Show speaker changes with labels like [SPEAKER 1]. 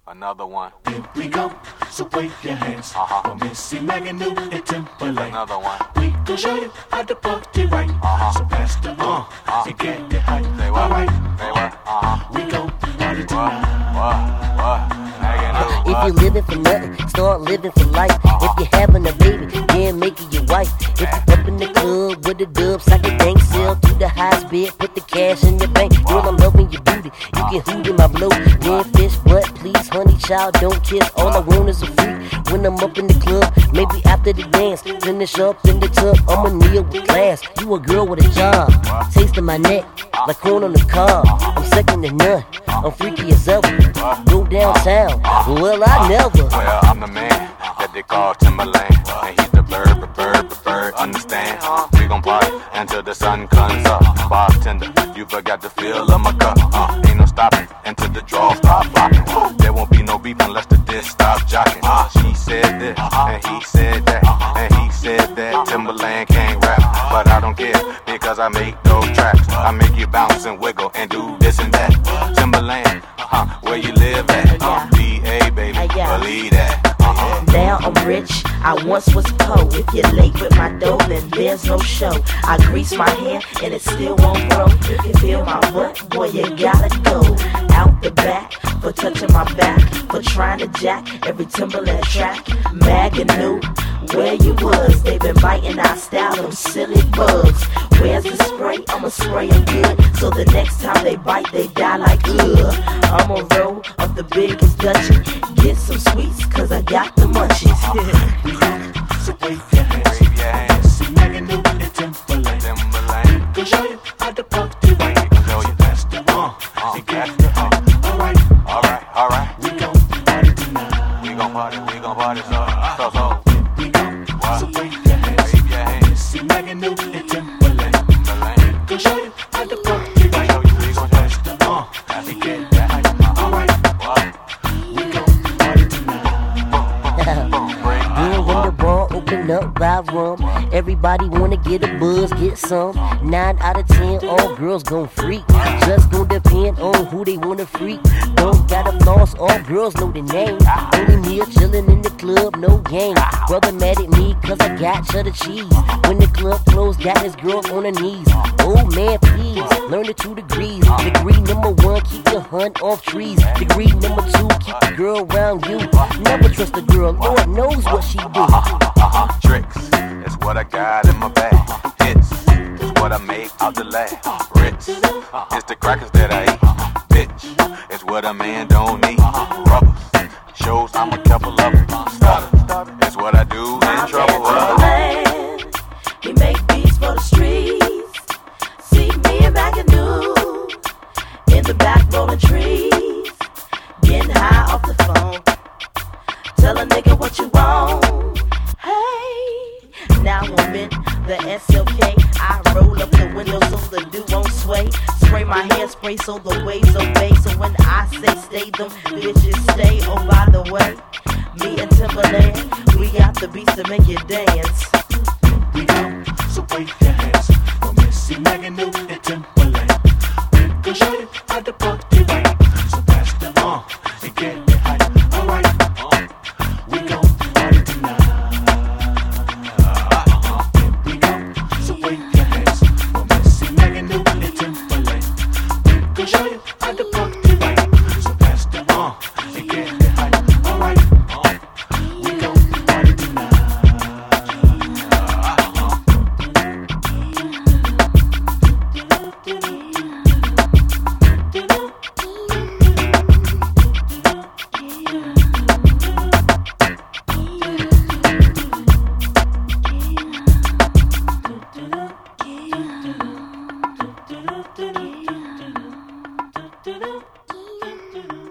[SPEAKER 1] Another one.
[SPEAKER 2] Here we go, so wave your hands for Missy, Megan, New, and Timberlake.
[SPEAKER 1] Another one.
[SPEAKER 2] We gon' show you how to party right. So pass the and get it hype.
[SPEAKER 1] Say what?
[SPEAKER 2] Alright,
[SPEAKER 1] Say what?
[SPEAKER 2] we gon' party tonight.
[SPEAKER 1] What? Megan, New,
[SPEAKER 3] If you living for nothing, start living for life. If you having a baby, then make it your wife. If you up in the club with the dubs, like a bank sell to the highest bid, put the cash in your bank. Girl, I'm loving your booty. You can hoot in my blow, then fish, but please, honey, child, don't kiss. All I want is a freak when I'm up in the club. Maybe after the dance, finish up in the tub. I'm a kneel with class. You a girl with a job, tasting my neck like corn on the cob. I'm second to none. I'm freaky as ever. Go downtown. Well, I never.
[SPEAKER 1] Well, I'm the man that they call Timberland, and he's the bird. Understand? We gon' party until the sun comes up. Bartender, you forgot the feel of my cup. Ain't no stopping until the draw stop rocking. There won't be no beef unless the disc stop jocking. She said this, and he said that, and he said that Timberland can't rap, but I don't care because I make those tracks. I make you bounce and wiggle and do this and that. Timberland, where you live at? BA, baby, believe that.
[SPEAKER 4] Now I'm rich, I once was poor. If you're late with my dough, then there's no show. I grease my hair and it still won't grow. If you feel my butt, boy, you gotta go out the back for touching my back, for trying to jack every Timberland track. Mag and New, where you was? They been biting our style, them silly bugs. Where's the spray? I'ma spray them good, so the next time they bite, they die like ugh. I'ma roll up the biggest Dutchie, get some sweets, cause I got the munchies.
[SPEAKER 2] So wave your hands. Missy, Megan, New, and Timberlake. We gon' show you how to party right. So pass the and get it hype.
[SPEAKER 1] Alright.
[SPEAKER 2] We gon' party tonight.
[SPEAKER 1] We gon' party, so.
[SPEAKER 2] We gon' so wave your hands. Missy, Megan, New, and Timberlake. We gon' show you how to party right. So pass the and get it hype. Alright, we gon' party tonight.
[SPEAKER 3] Then when the bar open up by rum, everybody wanna get a buzz, get some. 9 out of 10, all girls gon' freak. Just gon' depend on who they wanna freak. Don't gotta floss, all girls know the name. Only me chillin' in the club, no game. Brother mad at me cause I got cheddar cheese. When the club closed, got his girl on her knees. Oh man, please, learn the 2 degrees. Degree number 1, keep your hunt off trees. Degree number 2, keep the girl around you. Never trust a girl, Lord knows what she do.
[SPEAKER 1] Tricks is what I got in my bag. Hits is what I make out the lab. Ritz is the crackers that I eat. Bitch is what a man don't need. Rubbers shows I'm a couple of them. Stutter is what I do in trouble.
[SPEAKER 4] Man, he make beats for the streets. See me and Mac and New in the back rolling trees, getting high off the phone. Tell a nigga what you want. Hey, now I'm in the SLK. I roll up the window so the dude won't sway. Spray my hairspray so the waves obey. So when I say stay, them bitches stay. Oh, by the way, me and Timberland, we got the beats to make you dance.
[SPEAKER 2] We go, so wave your hands for Missy, Megan, New, and Timberlake. We gon' show you how to party right. So pass the and get it hype. Alright, we gon' party tonight. Here we go, so wave your hands for Missy, Megan, New, and Timberlake. We gon' show you how to party right. So pass the and get it hype. Alright, we gon' party tonight.
[SPEAKER 4] Do-do-do-do-do.